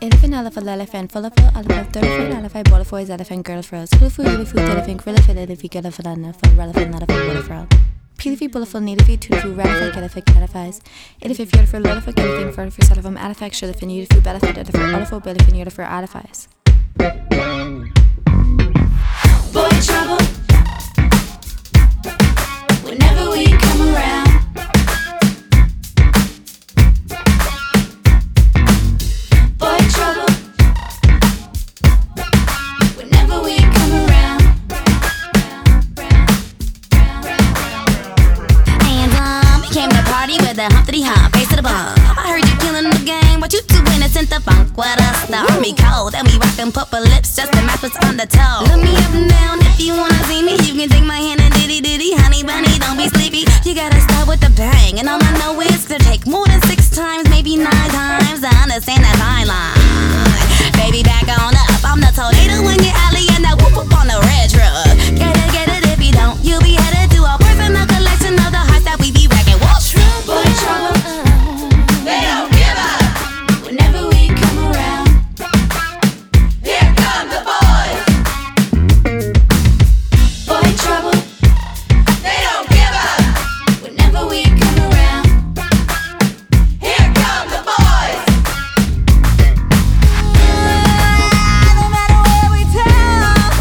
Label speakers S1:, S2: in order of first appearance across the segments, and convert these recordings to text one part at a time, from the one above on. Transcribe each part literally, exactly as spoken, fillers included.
S1: Elephant, elephant, elephant, full of elephant, elephant, elephant, butterflies, elephant, girl froze. Hulufu, hulufu, elephant, elephant, elephant, elephant, elephant, relevant, elephant, butterfly. Pilifi, bulliful, needifi, tulifu, relevant, elephant, edifies. Elephant, beautiful, lulifu, elephant, vertifu, salivum, edifact, shilifu, needifu, benefit, edific, olifu, bilifu, needifu, edifies.
S2: Boy trouble, whenever we come around. Boy trouble, whenever we come around.
S3: And um, came to party with a Humpty Hump, face to the bump. I heard you killing the game, what you too innocent to funk with us. The army cold, and we rockin' purple lips just to match what's on the toe. Look me up and down if you wanna see me. You can take my hand and diddy diddy, honey bunny, don't be sleepy. You gotta start with the bang, and all I know is to take more than six times, maybe nine times to understand that fine line. Baby, back on up, I'm the tornado in your alley and that whoop up on the red truck. Get it, get it, if you don't, you'll be headed to a personal collection of the hearts that we be wrecking. Whoop.
S2: Boy trouble, they don't give up whenever we come around. Here come the boys. Boy trouble, they don't give up whenever we come around. Here come the boys. No matter where we turn,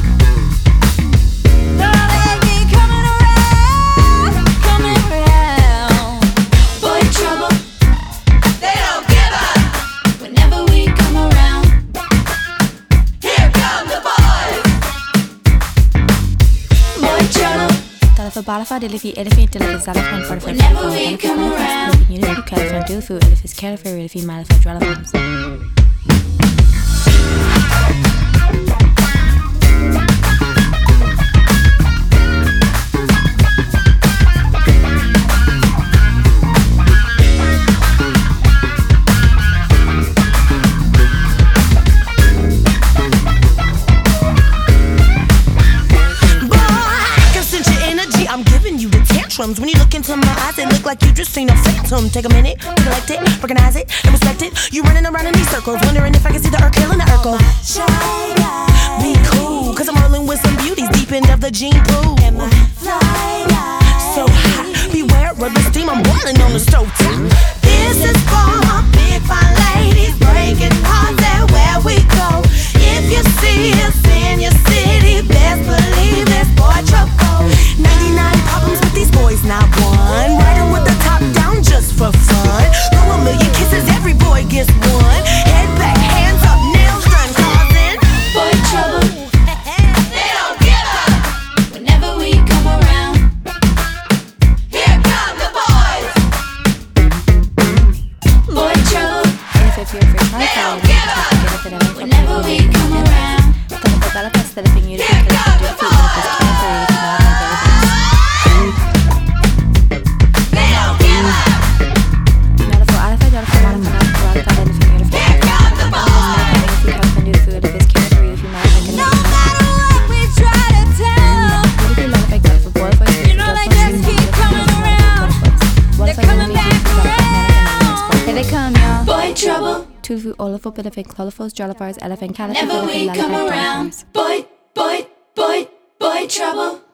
S2: they keep coming around, coming around. Boy trouble, they don't give up whenever we come around. Here come the boys. Boy trouble,
S1: Telephone, butterfly, delifi, elephant, delifi, xylophone, butterfly,
S2: whenever we come around.
S1: elephant, unifu, caliphone, dulifu, elephant, caliphone, elephant, malifant, relevance.
S4: I'm giving you the tantrums. When you look into my eyes, it look like you just seen a phantom. Take a minute, collect it, recognize it, and respect it. You running around in these circles, wondering if I can see the earth killing the Urkel. Be cool, cause I'm rolling with some beauties deep end of the gene pool. So hot, beware of the steam, I'm boiling on the stove top.
S2: This is for my big fine ladies, breaking hearts everywhere we go. If you see us in your city, best believe there's boy trouble.
S4: ninety-nine problems with these boys, not one. Riding with the top down just for fun. Throw a million kisses, every boy gets one. Head back, hands up, nails done, causing
S2: Boy trouble, they don't give up whenever we come around. Here come the boys. Boy trouble,
S1: Elephant, beautiful,
S2: they don't
S1: tripod,
S2: give up whenever we come around.
S1: telephone, butterfly, elephant, unifu,
S2: Here come the
S1: caliphone, dulifu, elephant,
S2: They don't give up.
S1: malifant, alpha, dolphin, malifant, relevant, elephant, unifu,
S2: Here come the boys.
S1: caliphone, dulifu, elephant, caliphone, elephant, malifant,
S2: No matter what we try to tell, you know they just keep coming around. They're coming back around.
S1: Here they come, y'all.
S2: Boy trouble,
S1: Tulifu, olifant, elephant, clolophos, jollifars, elephant, caliphone,
S2: whenever we
S1: elephant,
S2: come
S1: elephant,
S2: around.
S1: dolphins.
S2: Boy, boy, boy, boy trouble.